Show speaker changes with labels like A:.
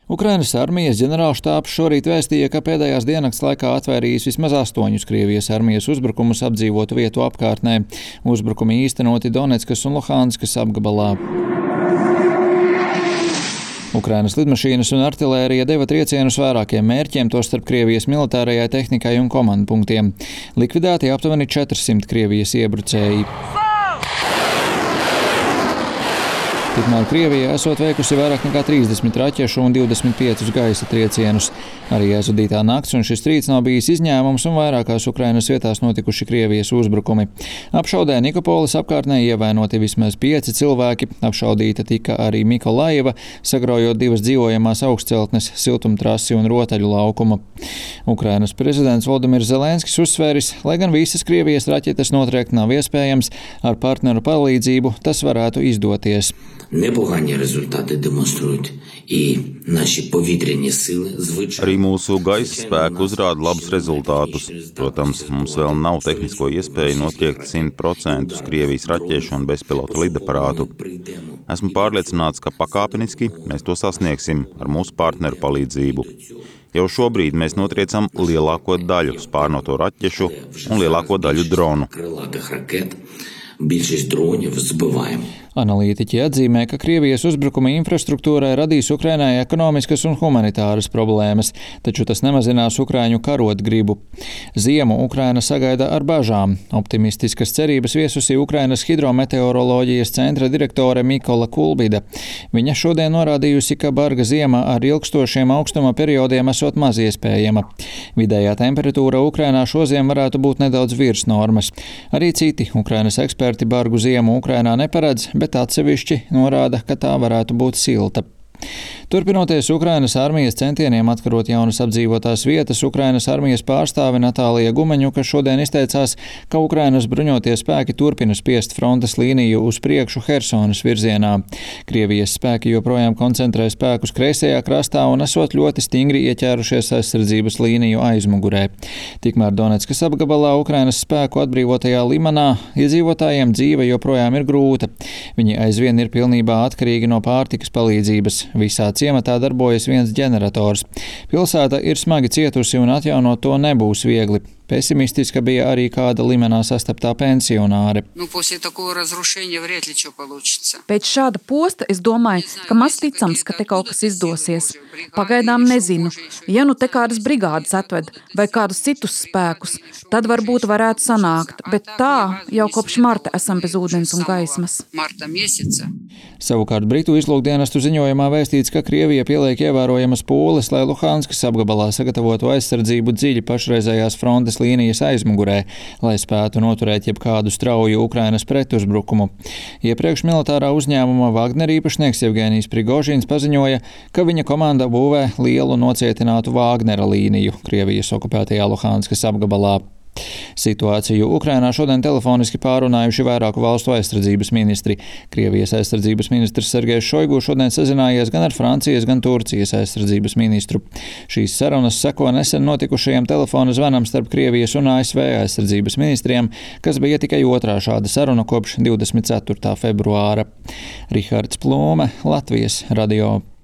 A: Ukrainas armijas ģenerālštābs šorīt vēstīja, ka pēdējās diennakts laikā atvērījis vismaz 8 Krievijas armijas uzbrukumus apdzīvotu vietu apkārtnē. Uzbrukumi īstenoti Donetskas un Luhanskas apgabalā. Ukrainas lidmašīnas un artilērija deva triecienus vairākiem mērķiem, tostarp Krievijas militārajai tehnikai un komandpunktiem. Likvidēti aptuveni 400 Krievijas iebrucēji. Tikmēr Krievija esot veikusi vairāk nekā 30 raķešu un 25 gaisa triecienus. Arī aizvadītā nakts un šis rīts nav bijis izņēmums un vairākās Ukrainas vietās notikuši Krievijas uzbrukumi. Apšaudē Nikopolis apkārtnē ievainoti vismaz 5 cilvēki, apšaudīta tika arī Mikolaiva, sagraujot 2 dzīvojamās augstceltnes, siltumtrasi un rotaļu laukuma. Ukrainas prezidents Volodimirs Zelenskis uzsvēris, lai gan visas Krievijas raķetes notriekt nav iespējams, ar partneru palīdzību tas varētu izdoties.
B: Непогані результати демонструють і наші повітряні сили звичайно.
C: Arī mūsu gaisa spēki uzrāda labus rezultātus. Protams, mums vēl nav tehnisko iespēju notriekt 100% Krievijas raķešu un bezpilota lidaparātu. Esmu pārliecināts, ka pakāpeniski mēs to sasniegsim ar mūsu partneru palīdzību. Jau šobrīd mēs notriecam lielāko daļu spārnoto raķešu un lielāko daļu dronu.
B: Більшість дронів збиваємо.
A: Analītiķi atzīmē, ka Krievijas uzbrukumi infrastruktūrai radīs Ukrainai ekonomiskas un humanitāras problēmas, taču tas nemazinās Ukraiņu karot gribu. Ziemu Ukraina sagaida ar bažām. Optimistiskas cerības viesusi Ukrainas hidrometeoroloģijas centra direktore Mikola Kulbida. Viņa šodien norādījusi, ka barga ziema ar ilgstošiem augstuma periodiem esot maz iespējama. Vidējā temperatūra Ukrainā šoziem varētu būt nedaudz virs normas. Arī citi Ukrainas eksperti bargu ziemu Ukrainā neparedz, bet atsevišķi norāda, ka tā varētu būt silta. Turpinoties Ukrainas armijas centieniem atkarot jaunas apdzīvotās vietas, Ukrainas armijas pārstāve Natālija Gumeņuka šodien izteicās, ka Ukrainas bruņotie spēki turpina spiest frontes līniju uz priekšu Hersonas virzienā. Krievijas spēki joprojām koncentrē spēkus kreisajā krastā un esot ļoti stingri ieķērušies aizsardzības līniju aizmugurē. Tikmēr Donetskas apgabalā Ukrainas spēku atbrīvotajā Limanā iedzīvotājiem dzīve joprojām ir grūta. Viņi aizvien ir pilnībā atkarīgi no pārtikas palīdzības. Visā ciematā darbojas viens ģenerators. Pilsēta ir smagi cietusi un atjaunot to nebūs viegli. Pesimistiska bija arī kāda Limanā sastaptā pensionāre.
D: Pēc šāda posta es domāju, ka maz ticams, ka te kaut kas izdosies. Pagaidām nezinu. Ja nu te kādas brigādes atved vai kādus citus spēkus, tad varbūt varētu sanākt, bet tā jau kopš marta esam bez ūdens un gaismas.
A: Savukārt Britu izlūkdienestu ziņojumā vēstīts, ka Krievija pieliek ievērojamas pūles, lai Luhanskas apgabalā sagatavotu aizsardzību dziļi pašreizējās frontes līnijas aizmugurē, lai spētu noturēt jebkādu strauju Ukrainas pretuzbrukumu. Iepriekš militārā uzņēmuma Wagner īpašnieks Jevgenijs Prigožins paziņoja, ka viņa komanda būvē lielu nocietinātu Wagnera līniju Krievijas okupētajā Luhanskas apgabalā. Situāciju Ukrainā šodien telefoniski pārunājuši vairāku valstu aizsardzības ministri. Krievijas aizsardzības ministrs Sergejs Šoigu šodien sazinājies gan ar Francijas, gan Turcijas aizsardzības ministru. Šīs sarunas seko nesen notikušajam telefona zvanam starp Krievijas un ASV aizsardzības ministriem, kas bija tikai otrā šāda saruna kopš 24. februāra. Rihards Plūme, Latvijas radio.